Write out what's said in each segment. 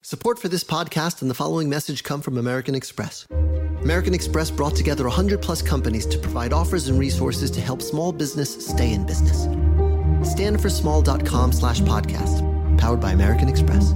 Support for this podcast and the following message come from American Express. American Express brought together 100-plus companies to provide offers and resources to help small business stay in business. Standforsmall.com/podcast. Powered by American Express.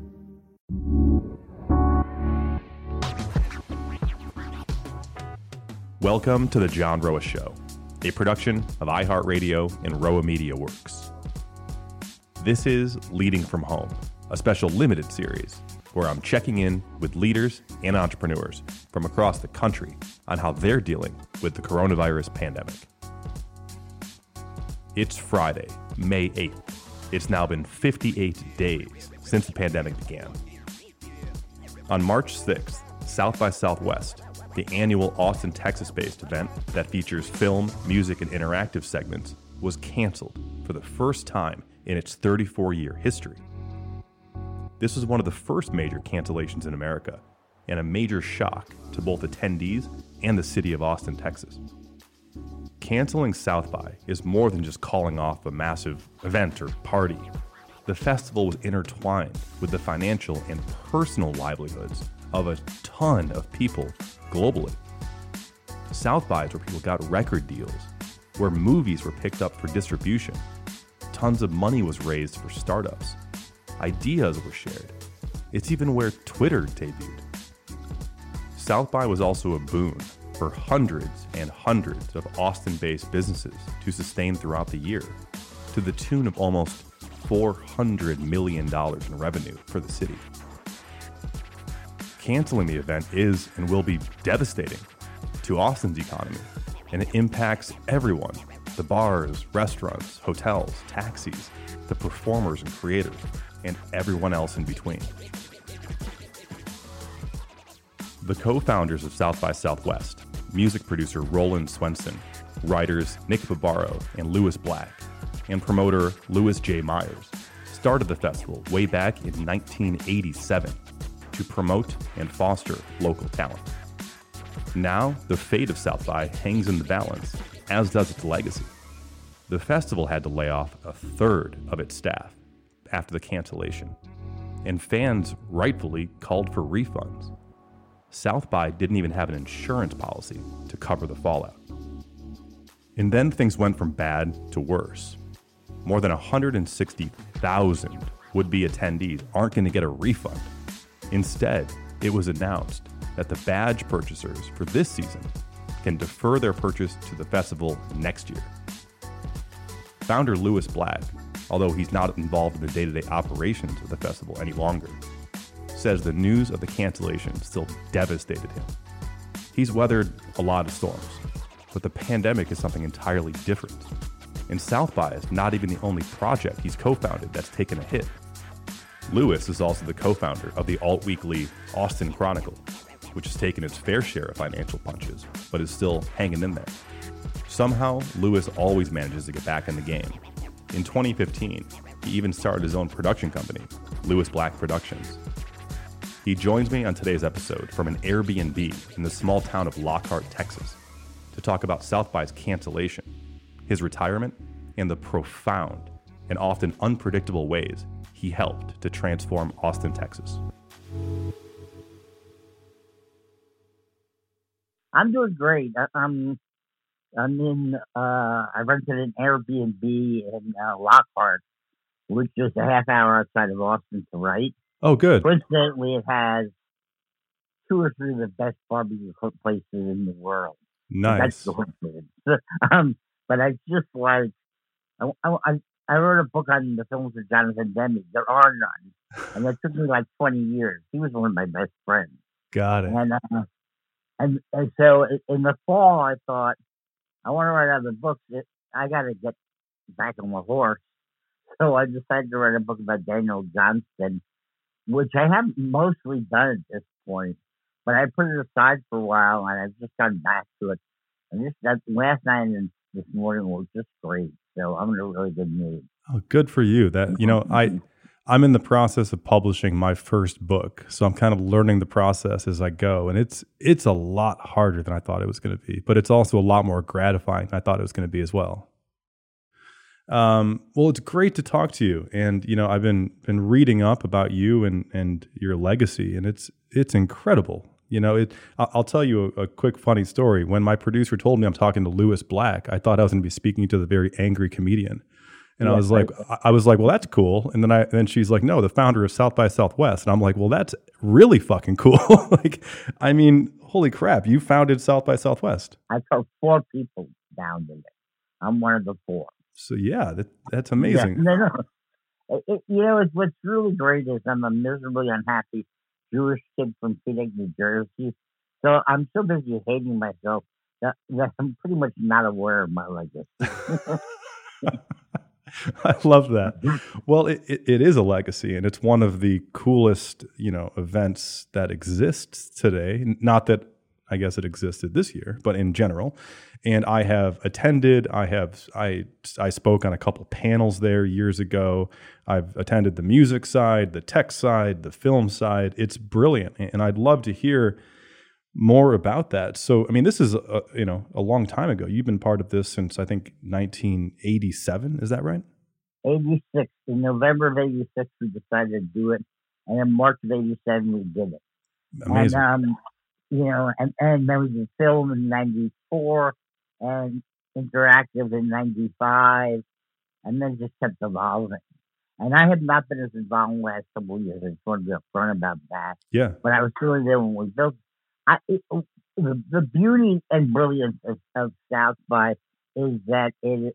Welcome to The John Roa Show, a production of iHeartRadio and Roa Media Works. This is Leading from Home, a special limited series where I'm checking in with leaders and entrepreneurs from across the country on how they're dealing with the coronavirus pandemic. It's Friday, May 8th. It's now been 58 days since the pandemic began. On March 6th, South by Southwest, the annual Austin, Texas-based event that features film, music, and interactive segments, was canceled for the first time in its 34-year history. This was one of the first major cancellations in America, and a major shock to both attendees and the city of Austin, Texas. Canceling South by is more than just calling off a massive event or party. The festival was intertwined with the financial and personal livelihoods of a ton of people globally. South by is where people got record deals, where movies were picked up for distribution. Tons of money was raised for startups. Ideas were shared. It's even where Twitter debuted. South by was also a boon for hundreds and hundreds of Austin-based businesses to sustain throughout the year, to the tune of almost $400 million in revenue for the city. Canceling the event is and will be devastating to Austin's economy, and it impacts everyone: the bars, restaurants, hotels, taxis, the performers and creators, and everyone else in between. The co-founders of South by Southwest, music producer Roland Swenson, writers Nick Barbaro and Lewis Black, and promoter Louis J. Myers, started the festival way back in 1987 to promote and foster local talent. Now, the fate of South by hangs in the balance, as does its legacy. The festival had to lay off a third of its staff after the cancellation, and fans rightfully called for refunds. South by didn't even have an insurance policy to cover the fallout. And then things went from bad to worse. More than 160,000 would-be attendees aren't going to get a refund. Instead, it was announced that the badge purchasers for this season can defer their purchase to the festival next year. Founder Louis Black, although he's not involved in the day-to-day operations of the festival any longer, says the news of the cancellation still devastated him. He's weathered a lot of storms, but the pandemic is something entirely different. And South by is not even the only project he's co-founded that's taken a hit. Louis is also the co-founder of the alt-weekly Austin Chronicle, which has taken its fair share of financial punches, but is still hanging in there. Somehow, Louis always manages to get back in the game. In 2015, he even started his own production company, Louis Black Productions. He joins me on today's episode from an Airbnb in the small town of Lockhart, Texas, to talk about South by's cancellation, his retirement, and the profound and often unpredictable ways he helped to transform Austin, Texas. I'm doing great. I rented an Airbnb in Lockhart, which is a half hour outside of Austin to write. Oh, good. Coincidentally, it has 2 or 3 of the best barbecue places in the world. Nice. That's the coincidence. But I just like, I wrote a book on the films of Jonathan Demme. There are none. And it took me like 20 years. He was one of my best friends. Got it. And so in the fall, I thought, I want to write other books. I got to get back on my horse. So I decided to write a book about Daniel Johnston, which I have mostly done at this point. But I put it aside for a while, and I've just gone back to it. And that last night and this morning were just great. So I'm in a really good mood. Oh, good for you. I'm in the process of publishing my first book, so I'm kind of learning the process as I go, and it's a lot harder than I thought it was going to be, but it's also a lot more gratifying than I thought it was going to be as well. Well, it's great to talk to you, and I've been reading up about you and your legacy, and it's incredible. I'll tell you a quick funny story. When my producer told me I'm talking to Lewis Black, I thought I was going to be speaking to the very angry comedian, and I was like, well, that's cool. And then she's like, no, the founder of South by Southwest, and I'm like, well, that's really fucking cool. Like, I mean, holy crap, you founded South by Southwest. I told 4 people founded it. I'm one of the 4. So yeah, that's amazing. Yeah, no. What's really great is I'm a miserably unhappy Jewish kid from Phoenix, New Jersey. So I'm so busy hating myself that I'm pretty much not aware of my legacy. I love that. Well, it is a legacy, and it's one of the coolest, events that exists today. Not that I guess it existed this year, but in general. And I have attended. I spoke on a couple panels there years ago. I've attended the music side, the tech side, the film side. It's brilliant, and I'd love to hear more about that. So, I mean, this is a long time ago. You've been part of this since I think 1987. Is that right? 86. In November of 86, we decided to do it, and in March of 87, we did it. Amazing. And and then we did film in 94 and interactive in 95, and then just kept evolving. And I have not been as involved in the last couple of years. I just want to be upfront about that. Yeah. But I was really there when we built. The beauty and brilliance of South by is that it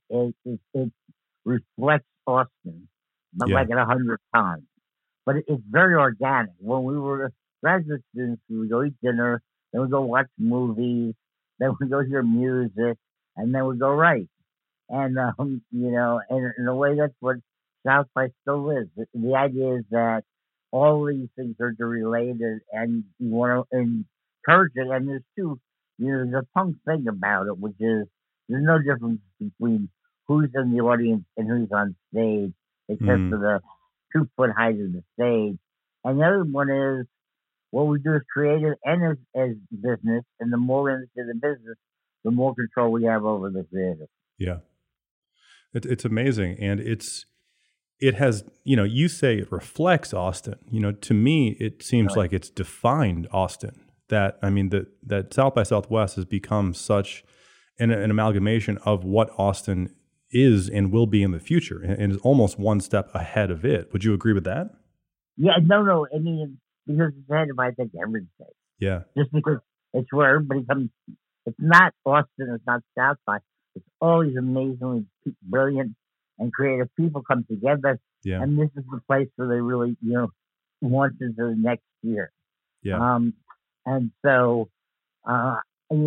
reflects Austin, but like 100 times. But it's very organic. When we were graduate students, we would go eat dinner, then we'd go watch movies, then we'd go hear music, and then we'd go write. And, and in a way, that's what South by still is. The idea is that all these things are interrelated, and you want to encourage it. And there's a punk thing about it, which is there's no difference between who's in the audience and who's on stage, except for the 2-foot height of the stage. And the other one is what we do is creative and as business, and the more we're into the business, the more control we have over the creative. Yeah. It's amazing. And it has, you say it reflects Austin. To me, it seems like it's defined Austin. That South by Southwest has become such an amalgamation of what Austin is and will be in the future, and is almost one step ahead of it. Would you agree with that? Yeah, no. I mean, because it's ahead of, I think, everything. Yeah. Just because it's where everybody comes. It's not Austin. It's not South by. It's all these amazingly brilliant and creative people come together. Yeah. And this is the place where they really, launch into the next year. Yeah. And so, my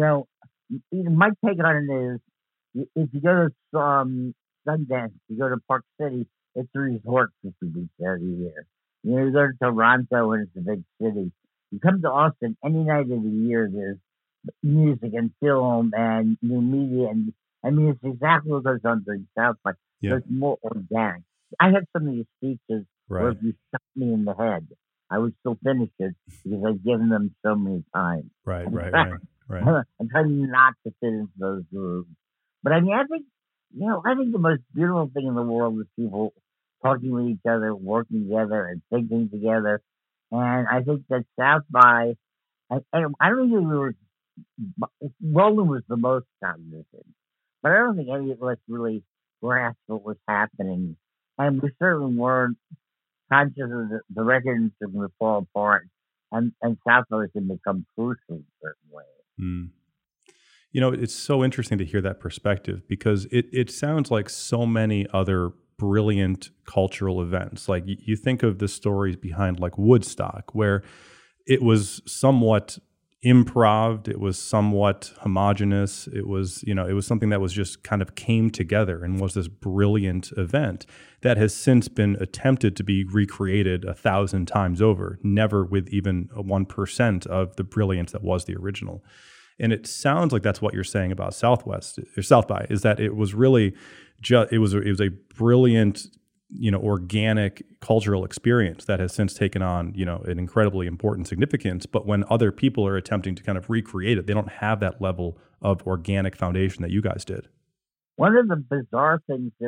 take on it is, if you go to Sundance, you go to Park City, it's a resort for 2 weeks every year. You go to Toronto, and it's a big city. You come to Austin, any night of the year, there's music and film and new media. And I mean, it's exactly what goes on during South by. Yeah. So it's more organic. I have some of these speeches where if you shot me in the head, I would still finish it because I've given them so many times. Right. I'm trying not to fit into those grooves. But I mean, I think the most beautiful thing in the world is people talking with each other, working together, and thinking together. And I think that South by, and I don't think Roland was the most cognizant, but I don't think any of us really grasped what was happening. And we certainly weren't conscious of the recordings are going to fall apart, and South by was going to become crucial in certain ways. Mm. It's so interesting to hear that perspective, because it sounds like so many other brilliant cultural events. Like you think of the stories behind like Woodstock, where it was somewhat improv, it was somewhat homogenous, it was something that was just kind of came together and was this brilliant event that has since been attempted to be recreated 1,000 times over, never with even 1% of the brilliance that was the original. And it sounds like that's what you're saying about South by, is that it was really it was a brilliant, organic cultural experience that has since taken on, an incredibly important significance. But when other people are attempting to kind of recreate it, they don't have that level of organic foundation that you guys did. One of the bizarre things is,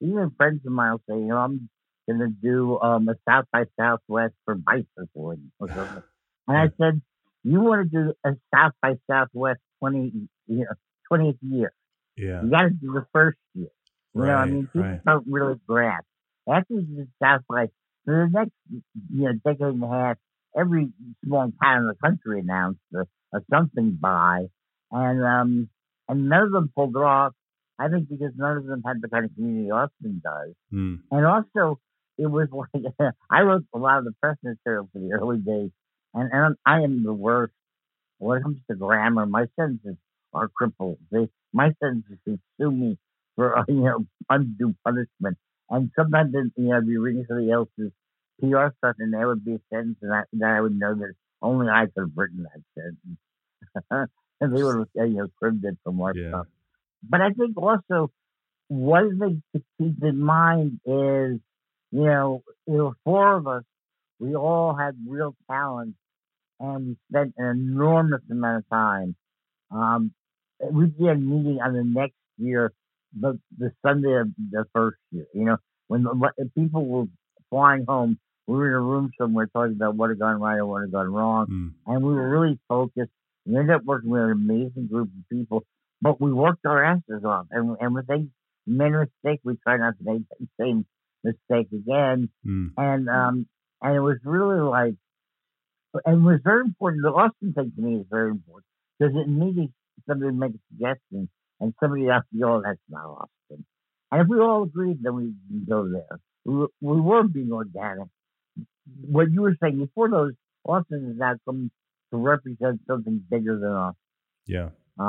even friends of mine will say, I'm going to do a South by Southwest for bicycling or something. And I said, you want to do a South by Southwest 20th year. Yeah. You got to do the first year. Right, People don't really grasp. After you do South by, for the next decade and a half, every small town in the country announced a something by, and none of them pulled it off. I think because none of them had the kind of community Austin does. Mm. And also, it was like, I wrote a lot of the press material for the early days, and I am the worst when it comes to grammar. My sentences are crippled. My sentences can sue me for, undue punishment. And sometimes, I'd be reading somebody else's PR stuff, and there would be a sentence that I would know that only I could have written that sentence. And they would have, cribbed it from our stuff. But I think also one thing to keep in mind is, there were four of us. We all had real talent, and we spent an enormous amount of time. We did a meeting on the next year, the Sunday of the first year. When people were flying home, we were in a room somewhere talking about what had gone right and what had gone wrong, and we were really focused. We ended up working with an amazing group of people. But we worked our asses off, and when they made a mistake, we tried not to make the same mistake again. And it was really and it was very important. The Austin thing to me is very important because in meetings, somebody would make a suggestion, and somebody else would go, that's not Austin. And if we all agreed, then we would go there. We were being organic. What you were saying before, those Austin is now come to represent something bigger than us. Yeah.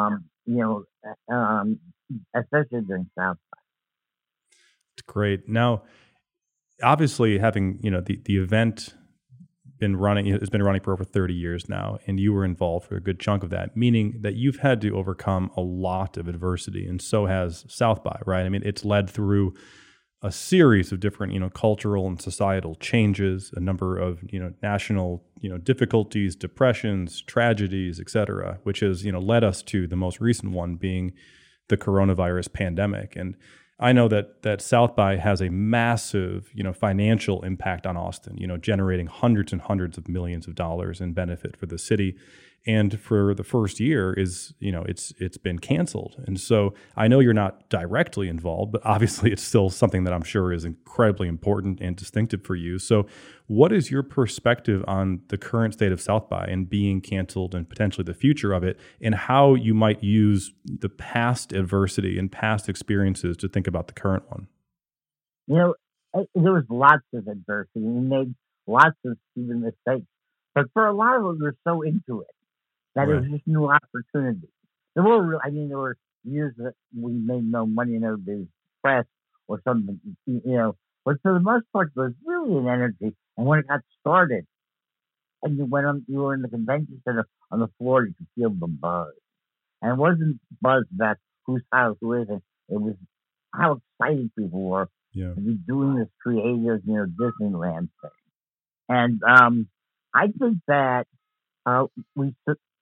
Especially during South by. It's great. Now, obviously, having the event has been running for over 30 years now, and you were involved for a good chunk of that, meaning that you've had to overcome a lot of adversity, and so has South by, right? I mean, it's led through a series of different, cultural and societal changes, a number of, national, difficulties, depressions, tragedies, et cetera, which has, led us to the most recent one being the coronavirus pandemic. And I know that South by has a massive, financial impact on Austin, generating hundreds and hundreds of millions of dollars in benefit for the city. And for the first year it's been canceled. And so I know you're not directly involved, but obviously it's still something that I'm sure is incredibly important and distinctive for you. So what is your perspective on the current state of South by and being canceled and potentially the future of it, and how you might use the past adversity and past experiences to think about the current one? There was lots of adversity. We made lots of stupid mistakes. But for a lot of us, we're so into it that it was just new opportunities. There were years that we made no money in everybody's press or something, but for the most part, there was really an energy. And when it got started, and you were in the convention center on the floor, you could feel the buzz. And it wasn't buzz about who's out, who isn't. It was how excited people were to be doing this creative, Disneyland thing. And I think that we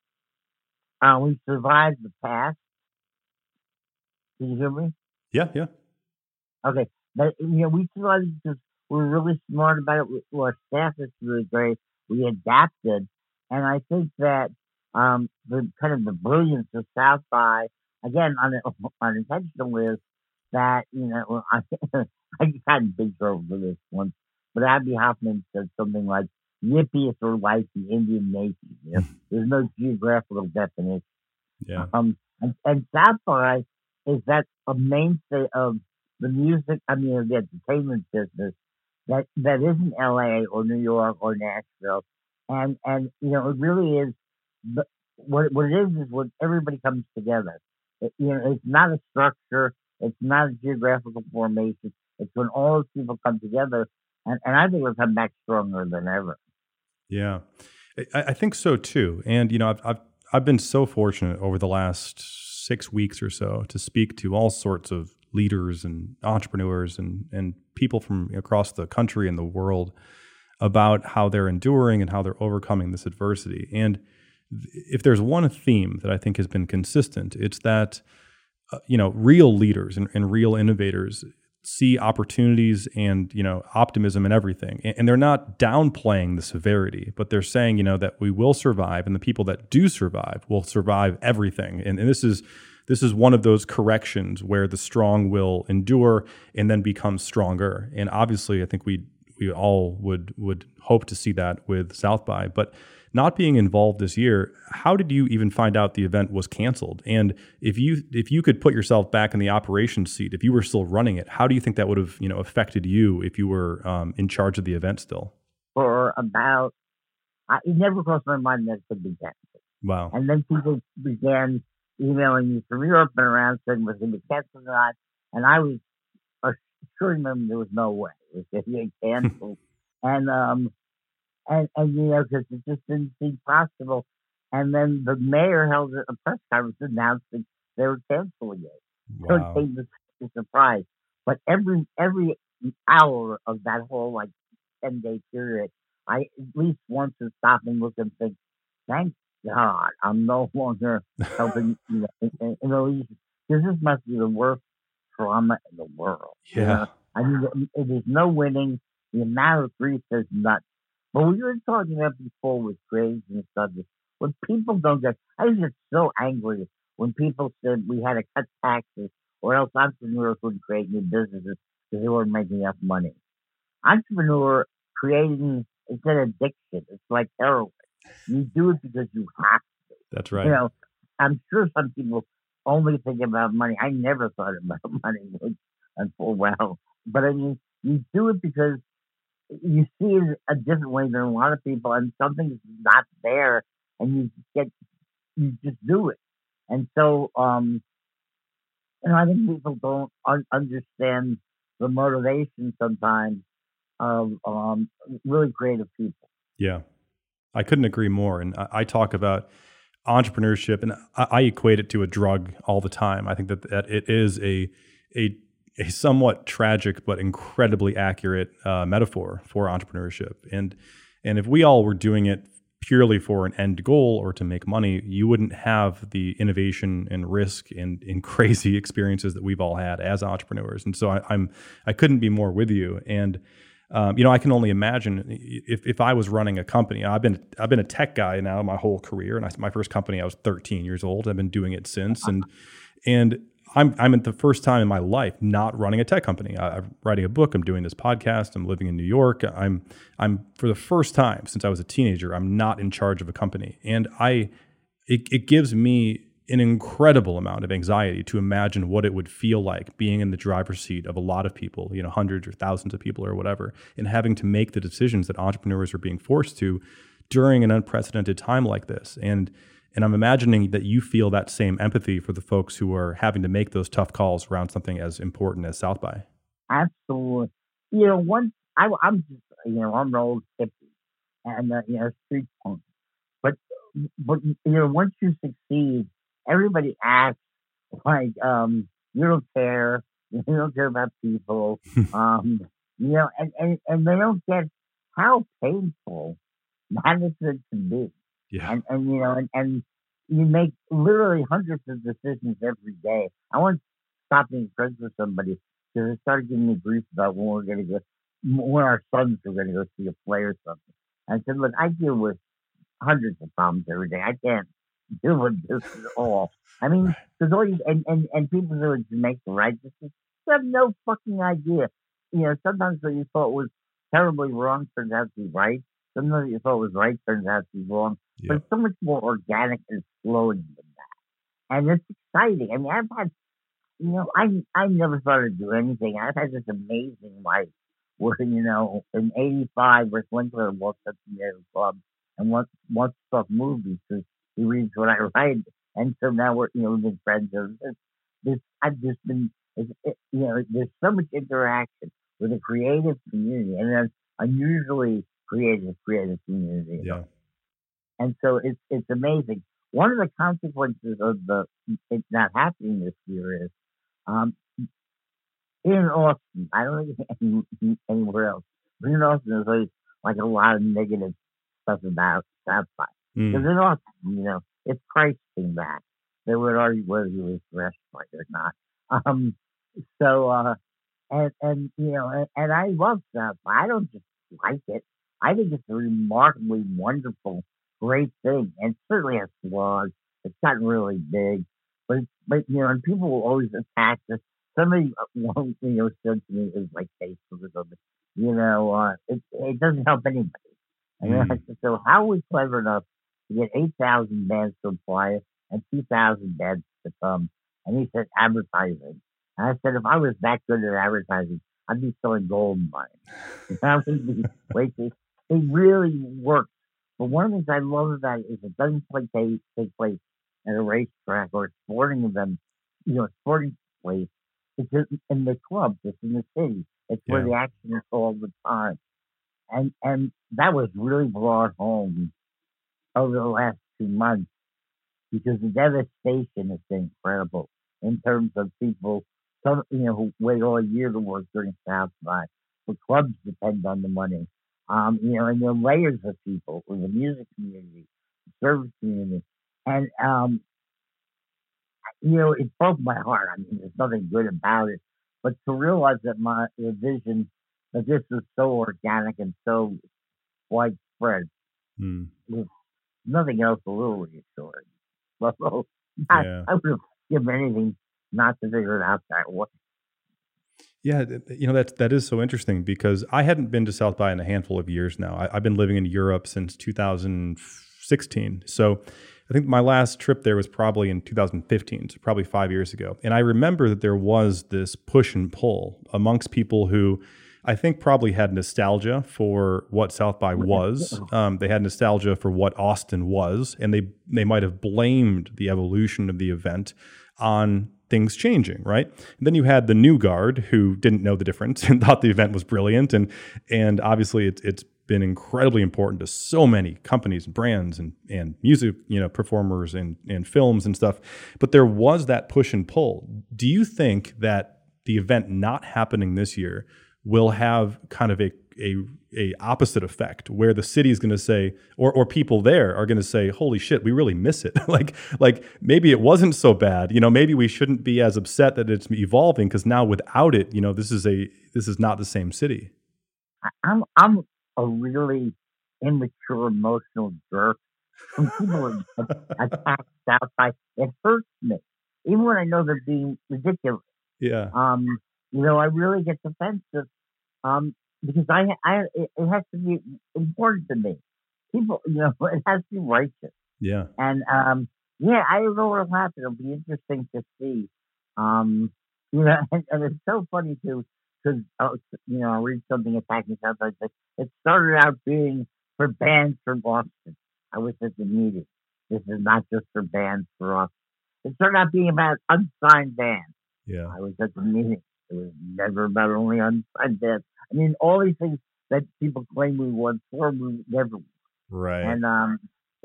survived the past. Can you hear me? Yeah. Okay. But, we survived because we were really smart about it. Our staff is really great. We adapted. And I think that the kind of the brilliance of South by, again, unintentional, is that, I got in big trouble for this once, but Abby Hoffman said something like, Yippee is sort of like the Indian Navy. There's no geographical definition. Yeah. And South by is that a mainstay of the music, of the entertainment business that isn't LA or New York or Nashville. And it really is, what it is when everybody comes together. It's not a structure. It's not a geographical formation. It's when all those people come together. And I think we'll come back stronger than ever. Yeah, I think so too. And I've been so fortunate over the last 6 weeks or so to speak to all sorts of leaders and entrepreneurs and people from across the country and the world about how they're enduring and how they're overcoming this adversity. And if there's one theme that I think has been consistent, it's that real leaders and real innovators, see opportunities and, optimism in everything. And they're not downplaying the severity, but they're saying, that we will survive, and the people that do survive will survive everything. And this is one of those corrections where the strong will endure and then become stronger. And obviously, I think we all would hope to see that with South by. But not being involved this year, how did you even find out the event was canceled? And if you could put yourself back in the operations seat, if you were still running it, how do you think that would have affected you if you were in charge of the event still? It never crossed my mind that it could be canceled. Wow. And then people began emailing me from Europe and around saying was going to be canceled or not, and I was assuring them there was no way it was going to be canceled. And because it just didn't seem possible. And then the mayor held a press conference announcing they were canceling it. Wow. So it came as a surprise. But every hour of that whole 10-day period, I at least once would stop and look and think, thank God I'm no longer helping. Because this must be the worst trauma in the world. Yeah. I mean, there's no winning. The amount of grief is nuts. But we were talking about before with grades and stuff. When people don't get, I was just so angry when people said we had to cut taxes or else entrepreneurs wouldn't create new businesses because they weren't making enough money. Entrepreneur creating, it's an addiction. It's like heroin. You do it because you have to. That's right. I'm sure some people only think about money. I never thought about money until well. But I mean, you do it because you see it a different way than a lot of people, and something's not there, and you just do it. And so, I think people don't understand the motivation sometimes of really creative people. Yeah, I couldn't agree more. And I talk about entrepreneurship, and I equate it to a drug all the time. I think that it is a somewhat tragic but incredibly accurate metaphor for entrepreneurship. And if we all were doing it purely for an end goal or to make money, you wouldn't have the innovation and risk and crazy experiences that we've all had as entrepreneurs. And so I couldn't be more with you. And I can only imagine if I was running a company. I've been a tech guy now my whole career, and my first company I was 13 years old. I've been doing it since, and I'm at the first time in my life not running a tech company. I'm writing a book. I'm doing this podcast. I'm living in New York. I'm for the first time since I was a teenager, I'm not in charge of a company, and it gives me an incredible amount of anxiety to imagine what it would feel like being in the driver's seat of a lot of people, hundreds or thousands of people or whatever, and having to make the decisions that entrepreneurs are being forced to during an unprecedented time like this. And I'm imagining that you feel that same empathy for the folks who are having to make those tough calls around something as important as South by. Absolutely. Once I'm just, I'm an old hippie and, street punk. But once you succeed, everybody acts like, you don't care. You don't care about people. And they don't get how painful management can be. Yeah. And you make literally hundreds of decisions every day. I once stopped being friends with somebody because they started giving me grief about when our sons were going to go see a play or something. I said, look, I deal with hundreds of problems every day. I can't deal with this at all. I mean, because all and people who make the right decisions, you have no fucking idea. Sometimes what you thought was terribly wrong turns out to be right. Sometimes what you thought was right turns out to be wrong. Yep. But it's so much more organic and flowing than that. And it's exciting. I mean, I've had, I never thought I'd do anything. I've had this amazing life where, in 85, Rick Winkler walks up to me at a club and wants to talk movies because he reads what I write. And so now we've been friends. I've just been, there's so much interaction with a creative community and an unusually creative community. Yeah. And so it's amazing. One of the consequences of it's not happening this year is in Austin. I don't think anywhere else. But in Austin, there's always a lot of negative stuff about South by. Because in Austin, if Christ came back, they would argue whether he was dressed right or not. and I love stuff. I don't just like it. I think it's a remarkably wonderful, great thing, and certainly has flaws. It's gotten really big, and people will always attack this. Somebody said to me, it was like Facebook or something. It doesn't help anybody. And then I said, so how are we clever enough to get 8,000 bands to apply and 2,000 bands to come? And he said, advertising. And I said, if I was that good at advertising, I'd be selling gold mines. I would be wasting. It really works. But one of the things I love about it is it doesn't take place at a racetrack or a sporting event, sporting place. It's in the clubs. It's in the city. It's where the action is all the time. And that was really brought home over the last 2 months because the devastation has been incredible in terms of people, who wait all year to work during South by. The clubs depend on the money. And there are layers of people in the music community, the service community. And, it broke my heart. I mean, there's nothing good about it. But to realize that the vision that this was so organic and so widespread, with nothing else a little reassuring. I would have given anything not to figure it out that way. Yeah, that is so interesting because I hadn't been to South by in a handful of years now. I've been living in Europe since 2016. So I think my last trip there was probably in 2015, so probably 5 years ago. And I remember that there was this push and pull amongst people who I think probably had nostalgia for what South by was. They had nostalgia for what Austin was, and they might have blamed the evolution of the event on things changing, right? And then you had the new guard who didn't know the difference and thought the event was brilliant, and obviously it's been incredibly important to so many companies and brands and music, performers and films and stuff. But there was that push and pull. Do you think that the event not happening this year will have kind of a opposite effect where the city is going to say, or people there are going to say, holy shit, we really miss it. like maybe it wasn't so bad. Maybe we shouldn't be as upset that it's evolving because now without it, this is not the same city. I'm a really immature, emotional jerk. When people attack South by, it hurts me. Even when I know they're being ridiculous. Yeah. I really get defensive because it has to be important to me. People, it has to be righteous. Yeah. And I don't know what'll happen. It'll be interesting to see. And it's so funny too because I read something attacking South by. It started out being for bands from Austin. I was at the meeting. This is not just for bands for Austin. It started out being about unsigned bands. Yeah. I was at the meeting. It was never about only unsigned bands. I mean, all these things that people claim we won for, we never won. Right. And, and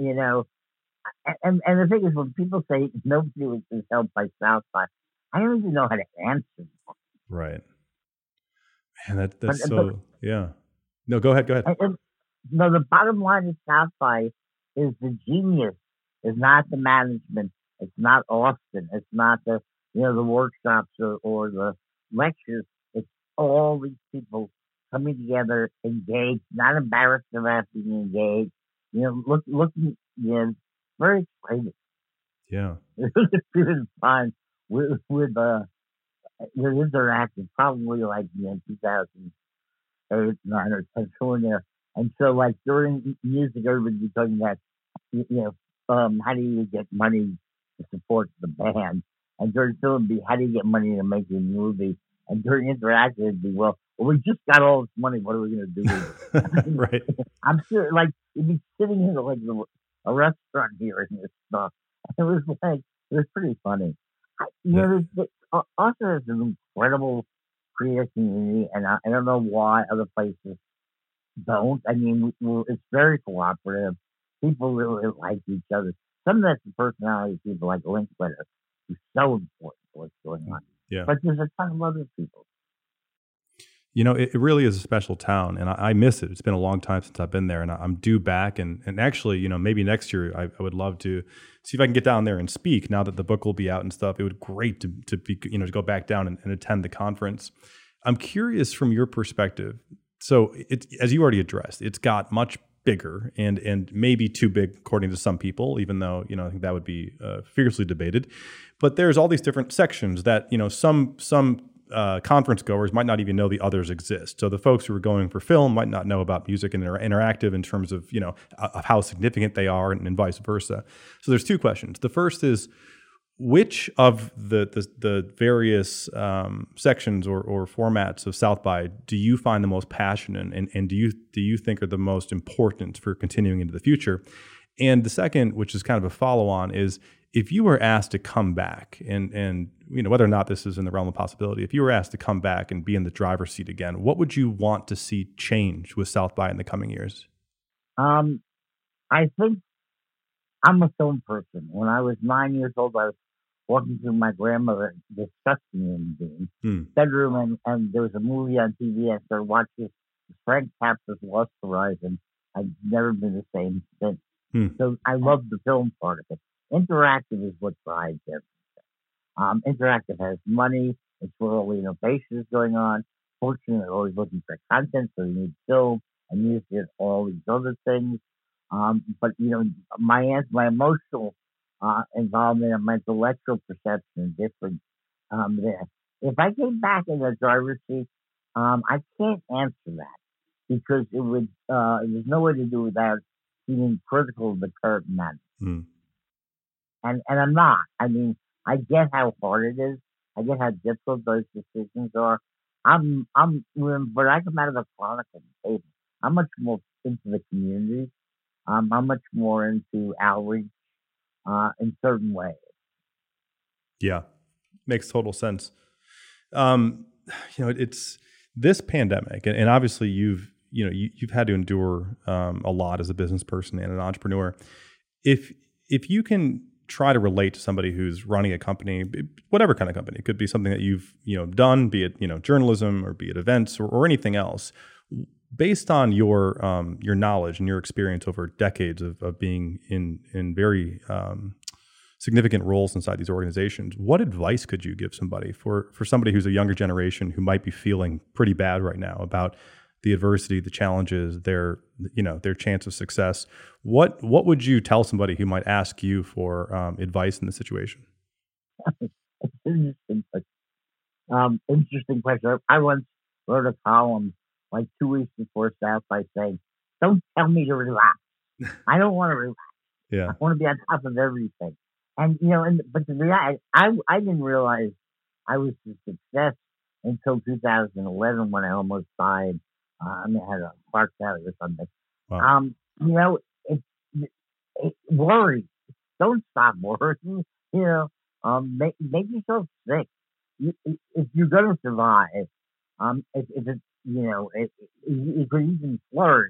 the thing is, when people say nobody is helped by South by, I don't even know how to answer them. Right. Man, that's yeah. No, go ahead. No, the bottom line of South by is the genius is not the management. It's not Austin. It's not the workshops or the lectures. It's all these people coming together, engaged, not embarrassed about being engaged. Looking, very exciting. Yeah. It was a period of time with Interactive, probably like 2008, 9, or 10, somewhere there. And so, like during music, everybody was talking about, how do you get money to support the band? And during film, it'd be, how do you get money to make your movie? And during Interactive, it'd be, well, we just got all this money. What are we going to do with it? Right. I'm sure, you'd be sitting in a restaurant hearing this stuff. It was pretty funny. Also, there's an incredible creative community, and I don't know why other places don't. I mean, it's very cooperative. People really like each other. Some of that's the personality of people like Linkletter, who's so important to what's going on. Yeah. But there's a ton of other people. It really is a special town, and I miss it. It's been a long time since I've been there, and I'm due back. And actually, maybe next year I would love to see if I can get down there and speak. Now that the book will be out and stuff, it would be great to be to go back down and attend the conference. I'm curious from your perspective. So it's, as you already addressed, it's got much bigger and maybe too big according to some people, even though, I think that would be fiercely debated. But there's all these different sections that, some conference goers might not even know the others exist. So the folks who are going for film might not know about music and interactive in terms of, of how significant they are and vice versa. So there's two questions. The first is, which of the various sections or formats of South by do you find the most passionate and do you think are the most important for continuing into the future? And the second, which is kind of a follow-on, is if you were asked to come back and whether or not this is in the realm of possibility, if you were asked to come back and be in the driver's seat again, what would you want to see change with South by in the coming years? I think I'm a film person. When I was 9 years old, I was walking through my grandmother's disgusting bedroom, and there was a movie on TV. I started watching Frank Capra's Lost Horizon. I've never been the same since. So I love the film part of it. Interactive is what drives everything. Interactive has money. It's where all the innovation is going on. Fortunately, they're always looking for content, so you need film and music and all these other things. But my emotional involvement and my intellectual perception is different there. If I came back in the driver's seat, I can't answer that because it would. There's no way to do without being critical of the current management. And I'm not. I mean, I get how hard it is. I get how difficult those decisions are. But I come out of the Chronicle table. I'm much more into the community. I'm much more into outreach in certain ways. Yeah, makes total sense. It's this pandemic, and obviously you've had to endure a lot as a business person and an entrepreneur. If you can try to relate to somebody who's running a company, whatever kind of company, it could be something that you've done, be it journalism or be it events or anything else. Based on your knowledge and your experience over decades of being in very significant roles inside these organizations, what advice could you give somebody for somebody who's a younger generation who might be feeling pretty bad right now about the adversity, the challenges, their chance of success? What would you tell somebody who might ask you for advice in the situation? Interesting question. I once wrote a column like 2 weeks before South by saying, "Don't tell me to relax. I don't want to relax. Yeah, I want to be on top of everything." And but the reality, I didn't realize I was a success until 2011 when I almost died. I had a heart failure or something. Wow. Worry. Don't stop worrying. Make yourself sick. If you're going to survive, if it's you could even flourish.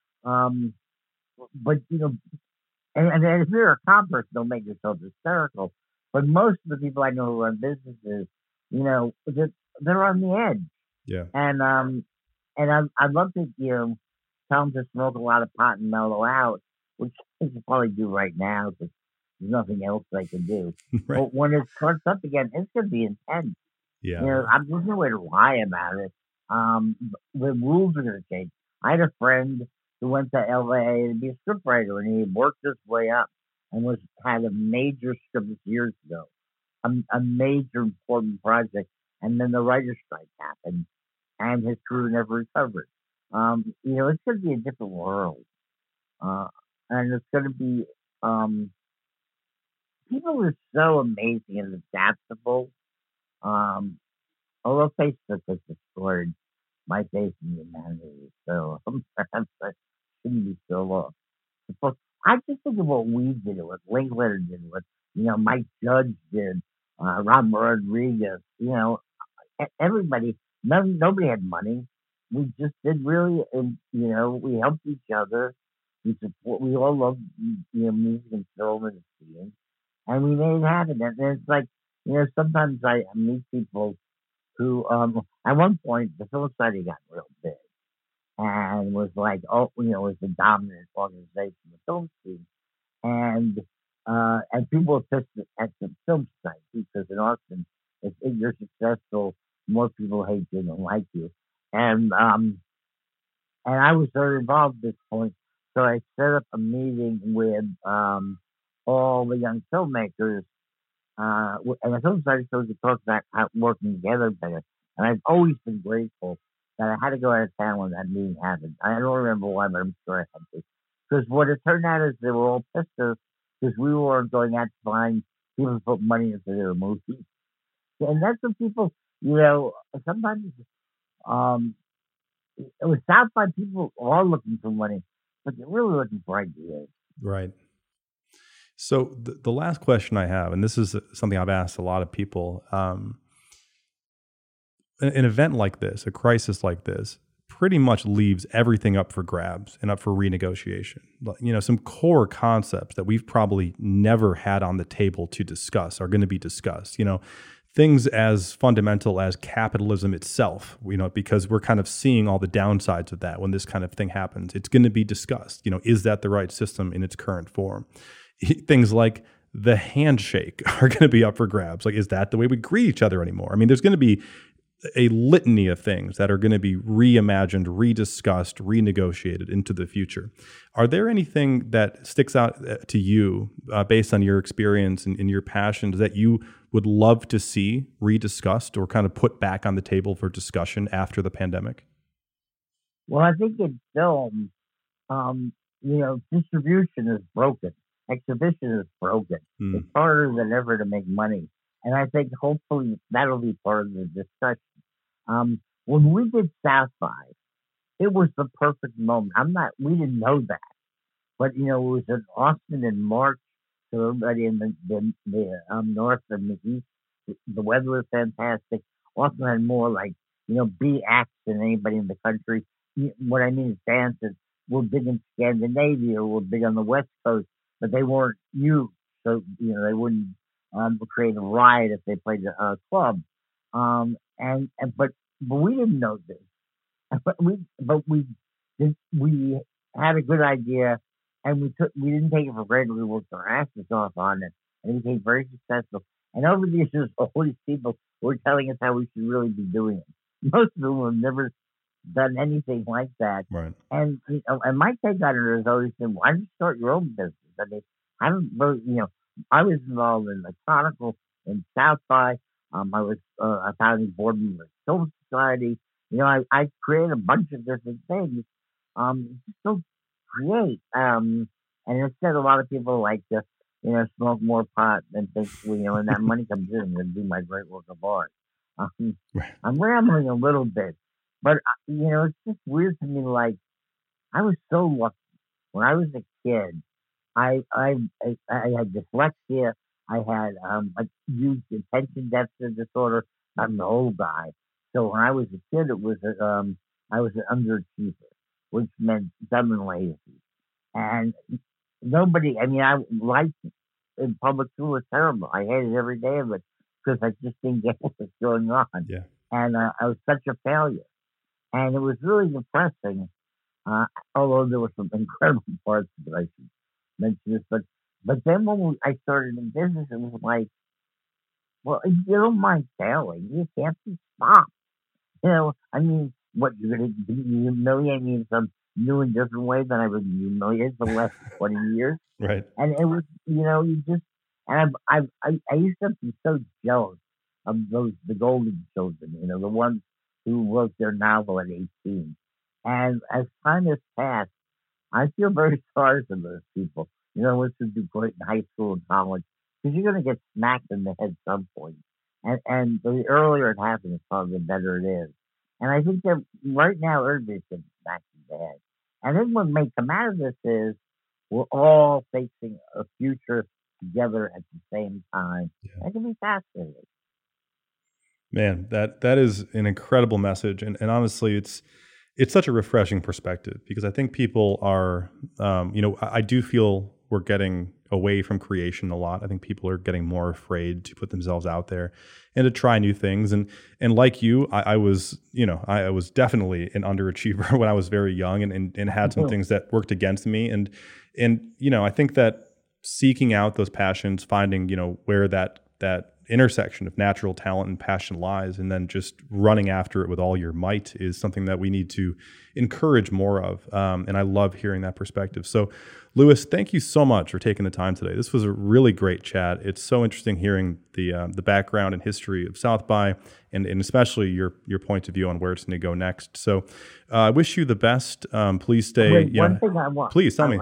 But and if you're a calm person, don't make yourself hysterical. But most of the people I know who run businesses, they're on the edge. Yeah. And I'd love to tell them to smoke a lot of pot and mellow out, which they should probably do right now because there's nothing else they can do. Right. But when it starts up again, it's going to be intense. Yeah. There's no way to lie about it. The rules are going to change. I had a friend who went to LA to be a scriptwriter, and he worked his way up and had a major script years ago, a major important project, and then the writer's strike happened, and his career never recovered. It's going to be a different world, and it's going to be people are so amazing and adaptable. Although Facebook has destroyed my faith in humanity, so perhaps I shouldn't be so low. But I just think of what we did, what Linklater did, what Mike Judge did, Robert Rodriguez. Everybody. Nobody had money. We just did really, and we helped each other. We all love music and film and seeing, and we made it happen. And it's like sometimes I meet people who at one point the film society got real big and was like, was the dominant organization in the film scene, and people were pissed at the film society because in Austin, if you're successful, more people hate you than like you. And I was very involved at this point. So I set up a meeting with all the young filmmakers, and the Film Society so to talk about how working together better. And I've always been grateful that I had to go out of town when that meeting happened. I don't remember why, but I'm sure I had to. Because what it turned out is they were all pissed off because we weren't going out to find people to put money into their movies. And that's what people, sometimes with South by, people are looking for money, but they're really looking for ideas. Right. So the last question I have, and this is something I've asked a lot of people, an event like this, a crisis like this, pretty much leaves everything up for grabs and up for renegotiation. Some core concepts that we've probably never had on the table to discuss are going to be discussed. Things as fundamental as capitalism itself, because we're kind of seeing all the downsides of that when this kind of thing happens. It's going to be discussed. Is that the right system in its current form? Things like the handshake are going to be up for grabs. Like, is that the way we greet each other anymore? I mean, there's going to be a litany of things that are going to be reimagined, rediscussed, renegotiated into the future. Are there anything that sticks out to you based on your experience and your passions that you would love to see rediscussed or kind of put back on the table for discussion after the pandemic? Well, I think in film, distribution is broken. Exhibition is broken. It's harder than ever to make money. And I think hopefully that'll be part of the discussion. When we did South by, it was the perfect moment. We didn't know that. But, it was in Austin in March, so everybody in the north and the east, the weather was fantastic. Austin had more B acts than anybody in the country. What I mean is dances were big in Scandinavia, were big on the West Coast, but they weren't huge. So, they wouldn't create a riot if they played a club. But we didn't know this. But we had a good idea, and we didn't take it for granted. We worked our asses off on it, and it became very successful. And over the years, all these people were telling us how we should really be doing it. Most of them have never done anything like that. Right. And and my take on it has always been, why don't you start your own business? I mean, I haven't really, I was involved in the Chronicle in South by. I was a founding board member of the Film Society. I created a bunch of different things. Just don't create. And instead, a lot of people like to, smoke more pot and think, when that money comes in, I'm going to do my great work of art. I'm rambling a little bit, but it's just weird to me. Like, I was so lucky when I was a kid. I had dyslexia. I had a huge attention deficit disorder. I'm the old guy. So when I was a kid, I was an underachiever, which meant dumb and lazy. And life in public school was terrible. I hated every day of it because I just didn't get what was going on. Yeah. And I was such a failure. And it was really depressing, although there were some incredible parts that I should mention this. But then when I started in business, it was like, well, if you don't mind failing, you can't be stopped. What, you're going to humiliate me in some new and different way than I was humiliated for the last 20 years? Right. And it was, I used to be so jealous of the Golden Children, the ones who wrote their novel at 18. And as time has passed, I feel very sorry for those people. Once you do great in high school and college, because you're going to get smacked in the head at some point. And the earlier it happens, probably the better it is. And I think that right now everybody's getting smacked in the head. And then what may come out of this is we're all facing a future together at the same time. Yeah. That can be fascinating. Man, that is an incredible message. And honestly, it's such a refreshing perspective because I think people are, I do feel we're getting away from creation a lot. I think people are getting more afraid to put themselves out there and to try new things. And like you, I was definitely an underachiever when I was very young and had some things that worked against me. And I think that seeking out those passions, finding, where that intersection of natural talent and passion lies, and then just running after it with all your might is something that we need to encourage more of. And I love hearing that perspective. So, Lewis, thank you so much for taking the time today. This was a really great chat. It's so interesting hearing the background and history of South by, and especially your point of view on where it's going to go next. So I wish you the best. Please stay. One thing I want. Please tell me.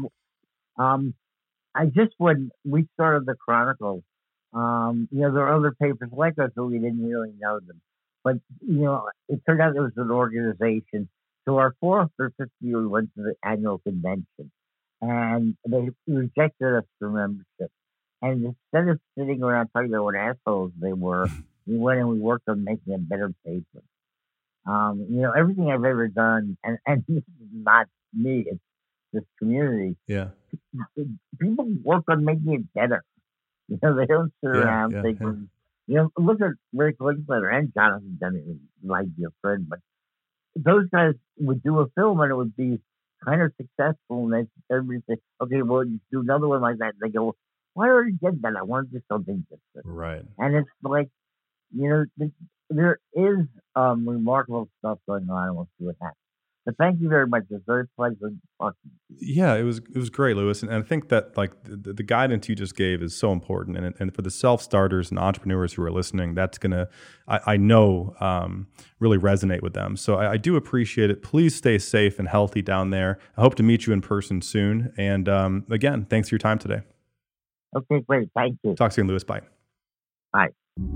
I just, when we started the Chronicle, there are other papers like us, but we didn't really know them. But, it turned out it was an organization. So our 450th year, we went to the annual convention, and they rejected us for membership. And instead of sitting around talking about what assholes they were, we went and we worked on making a better paper. Everything I've ever done, and this is not me, it's this community. Yeah. People work on making it better. They don't sit around thinking, look at Rick Linklater and Jonathan Demme, my dear friend, but those guys would do a film and it would be kind of successful, and everybody say, okay, well, you do another one like that. And they go, well, I already did that. I want to do something different. Right. And it's like, there is remarkable stuff going on, and we'll see what happens. But thank you very much. It's very pleasant talking to you. Yeah, it was great, Lewis. And I think that like the guidance you just gave is so important. And for the self-starters and entrepreneurs who are listening, that's going to, I know, really resonate with them. So I do appreciate it. Please stay safe and healthy down there. I hope to meet you in person soon. And again, thanks for your time today. Okay, great. Thank you. Talk soon, Lewis. Bye. Bye.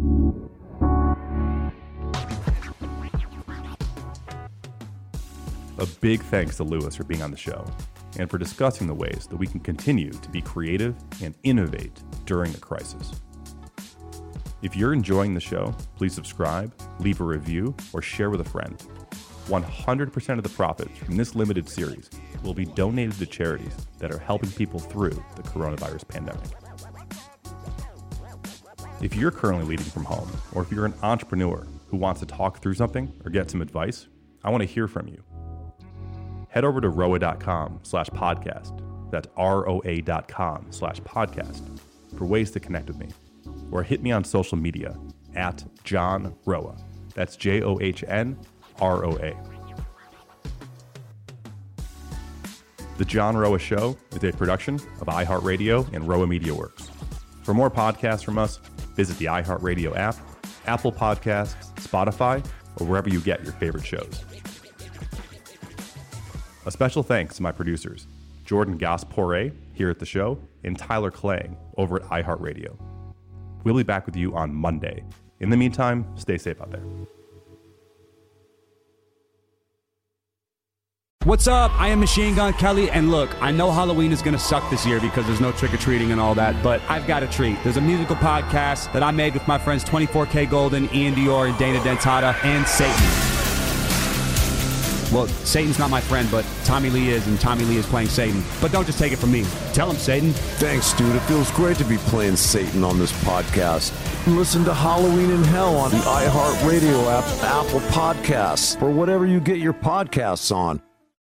A big thanks to Lewis for being on the show and for discussing the ways that we can continue to be creative and innovate during a crisis. If you're enjoying the show, please subscribe, leave a review, or share with a friend. 100% of the profits from this limited series will be donated to charities that are helping people through the coronavirus pandemic. If you're currently leading from home, or if you're an entrepreneur who wants to talk through something or get some advice, I want to hear from you. Head over to roa.com/podcast. That's ROA.com/podcast for ways to connect with me. Or hit me on social media at John Roa. That's JOHNROA. The John Roa Show is a production of iHeartRadio and Roa Media Works. For more podcasts from us, visit the iHeartRadio app, Apple Podcasts, Spotify, or wherever you get your favorite shows. A special thanks to my producers, Jordan Gaspore here at the show and Tyler Klang over at iHeartRadio. We'll be back with you on Monday. In the meantime, stay safe out there. What's up? I am Machine Gun Kelly, and look, I know Halloween is going to suck this year because there's no trick-or-treating and all that, but I've got a treat. There's a musical podcast that I made with my friends 24K Golden, Ian Dior, and Dana Dentata, and Satan. Well, Satan's not my friend, but Tommy Lee is, and Tommy Lee is playing Satan. But don't just take it from me. Tell him, Satan. Thanks, dude. It feels great to be playing Satan on this podcast. Listen to Halloween in Hell on the iHeartRadio app, Apple Podcasts, or whatever you get your podcasts on.